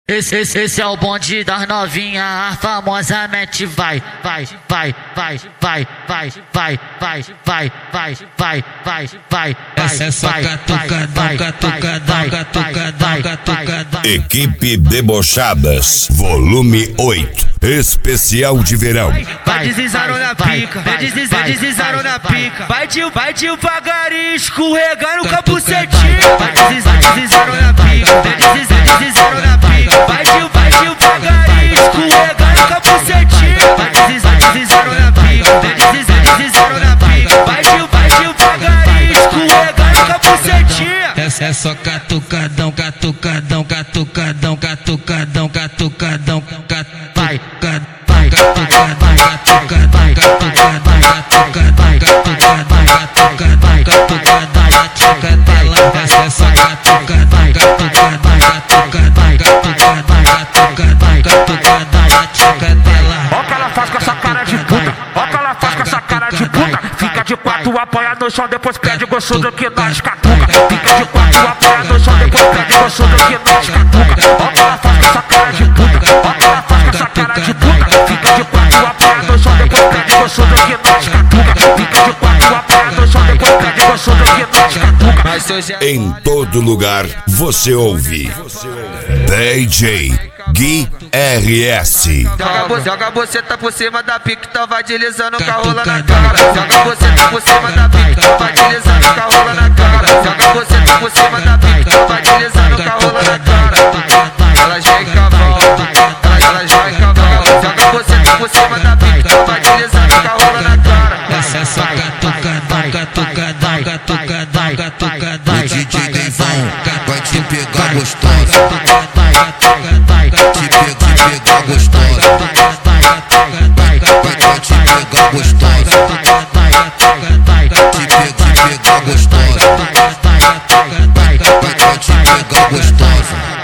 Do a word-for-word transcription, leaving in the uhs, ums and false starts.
Esse, esse, esse é o bonde das novinha, a famosamente vai, vai, vai, vai, vai, vai, vai, vai, vai, vai, vai, vai, vai. Essa é só catucadão, catucadão, catucadão, catucadão. Equipe Debochadas, volume oito, especial de verão. Vai deslizando na pica, vai deslizando na pica. Vai de, vai devagarinho, escorregando o capucetinho. Vai deslizando na pica, vai deslizando na pica. Vai de, vai devagarinho, escorregando o capucetinho. Vai deslizando na pica, vai deslizando na pica. Vai de, vai devagarinho, escorregando o capucetinho. Essa é só catucadão, catucadão, catucadão, catucadão, catucadão, catucadão. Vai, vai, catucadão, catucadão, catucadão, catucadão, catucadão, catucadão, catucadão, catucadão. Essa é só catucadão, catucadão, catucadão, catucadão, catucadão, catucadão, catucadão. Ó que ela faz com essa cara de puta, ó que ela faz com essa cara de puta. Fica de quatro, apoia no chão, depois pede gostoso que nós catuca. Fica de quatro, apoia no chão, depois pede gostoso que nós catuca. Ó que ela faz com essa cara de puta, ó que ela faz com essa cara de puta. Fica de quatro, apoia no chão, depois pede gostoso que nós catuca. Fica de quatro, apoia no chão, depois pede gostoso que nós catuca. Em todo lugar você ouve D J Gui R S. Joga, joga você tá por cima da pica, então vai deslizando com a rola na cara. Joga você tá por cima da pica, então vai deslizando com a rola na cara. Joga você tá por cima da pica, então vai deslizando com a rola na cara. Ela já é cavalo, ela, ela já é cavalo. Joga você tá por cima da pica, então vai deslizando com a rola na cara. Essa é só catucadão, catucadão, catucadão, catucadão. O D J Deivão vai te pegar gostosa, te pegar, te pegar gostosa, vai, vai te pegar gostosa, te pegar, te pegar gostosa, vai, vai te pegar gostosa.